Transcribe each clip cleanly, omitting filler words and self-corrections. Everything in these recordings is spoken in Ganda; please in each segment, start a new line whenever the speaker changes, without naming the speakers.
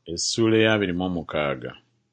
Essula ya 26.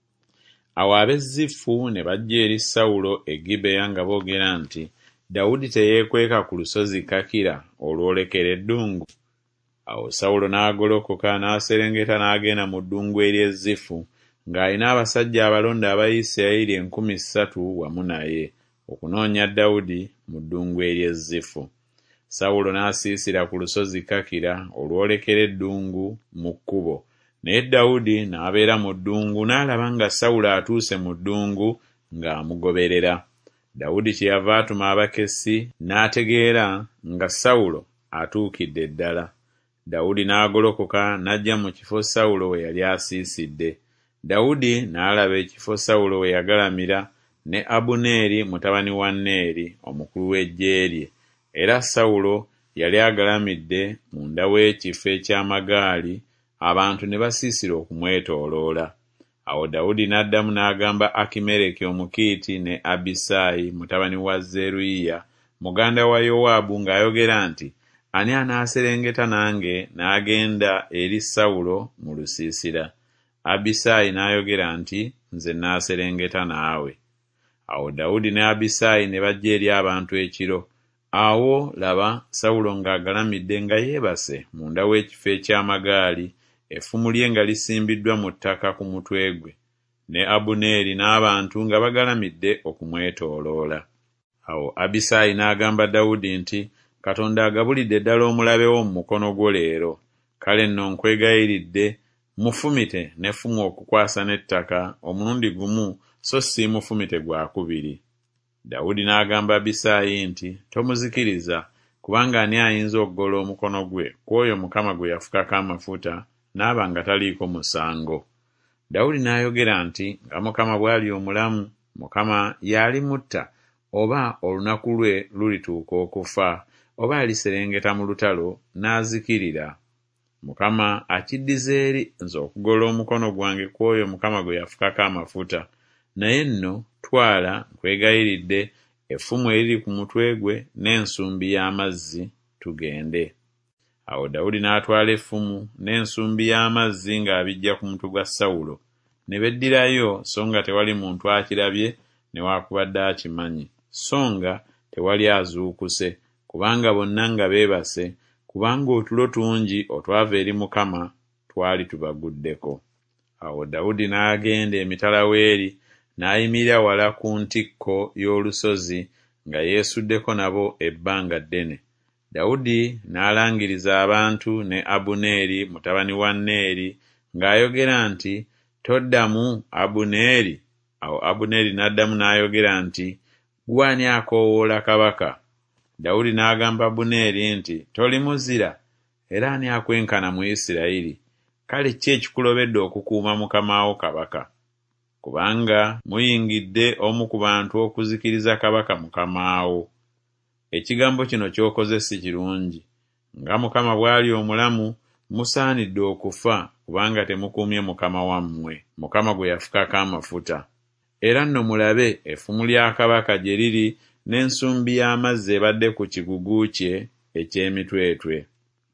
Awo ab'e Zifu ne bajja eri Sawulo e Gibeya nga boogera nti, Dawudi teyeekweka ku lusozi Kakira olwolekera eddungu. Awo Sawulo n'agolokoka n'aserengeta n'agenda mu ddungu ery'e Zifu ng'alina abasajja abalonde aba Isirayiri 3,000 wamu naye okunoonya Dawudi mu ddungu ery'e Zifu. Sawulo n'asiisira ku lusozi Kakira olwolekera eddungu mu kkubo. Naye Dawudi n'abeera mu ddungu n'alaba nga Sawulo atuuse mu ddungu ng'amugoberera. Dawudi kyeyava atuma abakessi n'ategeera nga Sawulo atuukidde ddala. Dawudi n'agolokoka n'ajja mu kifo Sawulo we yali asiisidde. Dawudi n'alaba ekifo Sawulo we yagalamira ne Abuneeri mutabani wa Neeri omukulu w'eggye lye. Era Sawulo yali agalamidde munda w'ekifo eky'amagaali, abantu ne basiisira okumwetooloola. Awo Dawudi n'addamu n'agamba Akimereki Omukiiti ne Abisaayi mutabani wa Zeruyiya muganda wa Yowaabu ng'ayogera nti, ani anaaserengeta nange n'agenda eri Sawulo mu lusiisira? Abisaayi n'ayogera nti, nze n'aserengeta naawe. Awo Dawudi ne Abisaayi ne bajja eri abantu ekiro. Awo laba Sawulo ng'agalamidde nga yeebase munda w'ekifo eky'amagaali, effumu lye nga lisimbiddwa mu ttaka ku mutwe gwe, ne Abuneeri n'abantu nga bagalamidde okumwetooloola. Awo Abisaayi n'agamba Dawudi nti, Katonda agabulidde ddala omulabe wo mu mukono gwo leero. Kale nno nkwegayiridde, mufumite n'effumu okukwasa n'ettaka omulundi gumu, so si mufumite gwakubiri. Dawudi n'agamba Abisaayi nti, tomuzikiriza, kubanga ani ayinza okugola omukono gwe ku oyo Mukama gwe yafukako amafuta n'aba nga taliiko musango? Dawudi n'ayogera nti, nga Mukama bw'ali omulamu, Mukama y'alimutta, oba olunaku lwe lulituuka okufa, oba aliserengeta mu lutalo n'azikirira. Mukama akiddiza eri nze okugola omukono gwange ku oyo Mukama gwe yafukako amafuta. Naye nno twala, nkwegayiridde, effumu eriri ku mutwe gwe n'ensumbi y'amazzi, tugende. Awo Dawudi n'atwala effumu n'ensumbi y'amazzi ng'abijja ku mutwe gwa Sawulo. Ne beddirayo, so nga tewali muntu akirabye newaakubadde akimanyi, so nga tewali azuukuse, kubanga bonna nga beebase, kubanga otulo tungi otwava eri Mukama twali tubaguddeko. Awo Dawudi n'agenda emitala w'eri, n'ayimirira wala ku ntikko y'olusozi nga yeesuddeko nabo ebbanga ddene. Dawudi n'alangiriza abantu ne Abuneeri mutabani wa Neeri ng'ayogera nti, toddamu Abuneeri. Awo Abuneeri n'addamu n'ayogera nti, ggwe ani akoowoola kabaka? Dawudi n'agamba Abuneeri nti, toli muzira, era ani akwenkana mu Isirayiri? Kale ki ekikulobedde okukuuma mukama wo kabaka? Kubanga muyingidde omu ku bantu okuzikiriza kabaka mukama wo. Ekigambo kino ky'okoze si kirungi. Nga Mukama bw'ali omulamu, musaanidde okufa, kubanga temukuumye mukama wammwe, Mukama gwe yafukako amafuta. Era nno mulabe effumu lya kabaka gye liri n'ensumbi y'amazzi ebadde ku kigugu kye eky'emitwetwe.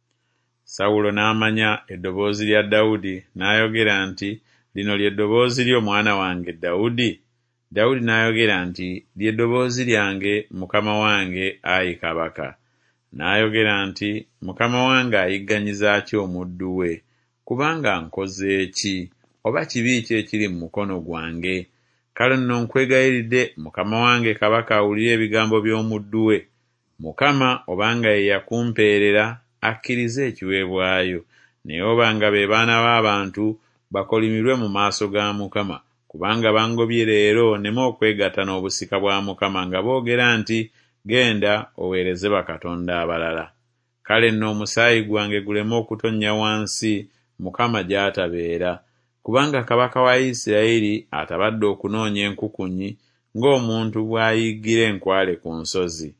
Sawulo n'amanya eddoboozi lya Dawudi n'ayogera nti, lino ly'eddoboozi lyo mwana wange Dawudi? Dawudi n'ayogera nti, ly'eddoboozi lyange mukama wange, ayi kabaka. N'ayogera nti, mukama wange ayigganyiza ki omuddu we? Kubanga nkoze ki? Oba kibi ki ekiri mu mukono gwange? Kale nno nkwegayiridde mukama wange kabaka awulire ebigambo by'omuddu we. Mukama obanga ye yakumpeerera akkirize ekiweebwayo, naye obanga be baana b'abantu bakolimirwe mu maaso ga Mukama, kubanga bangobye leero nneme okwegatta n'obusika bwa Mukama nga boogera nti, genda oweereze bakatonda abalala. Kale nno omusaayi gwange guleme okutonnya wansi Mukama gy'atabeera, kubanga kabaka wa Isirayiri atabadde okunoonya enkukunyi ng'omuntu bw'ayiggira enkwale ku nsozi.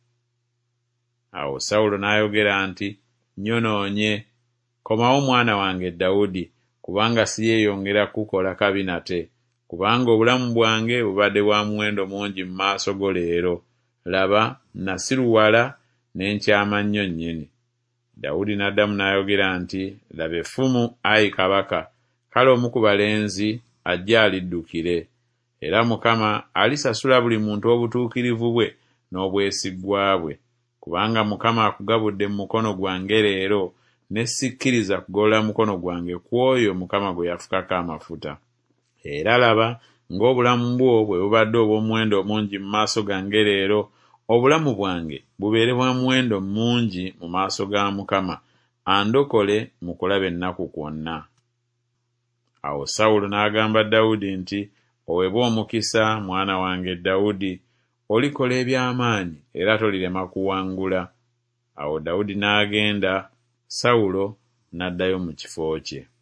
Awo Sawulo n'ayogera nti, nyonoonye, komawo mwana wange Dawudi, kubanga siyeeyongera kukola kabi nate, kubanga obulamu bwange bubadde bwa muwendo mungi mu maaso go leero. Laba, nasiruwala ne nkyama nnyo nnyini. Dawudi n'addamu n'ayogera nti, laba effumu, ayi kabaka, kale omu ku balenzi ajja aliddukire, era Mukama alisasula buli muntu obutuukirivu bwe n'obwesigwa bwe. Kubanga Mukama akugabudde mu mukono gwange leero, ne sikkiriza kugolola mukono gwange ku oyo Mukama gwe yafukako amafuta. Era laba, ng'obulamu bwo bwe bubadde obw'omuwendo omungi mu maaso gange leero, obulamu bwange bubeere bwa muwendo mungi mu maaso ga Mukama, andokole mu kulaba ennaku kwonna. Awo Sawulo n'agamba Dawudi nti, oweebwe omukisa mwana wange Dawudi, olikola eby'amaanyi era tolirema kuwangula. Awo Dawudi n'agenda, Sawulo n'addayo mu kifo kye.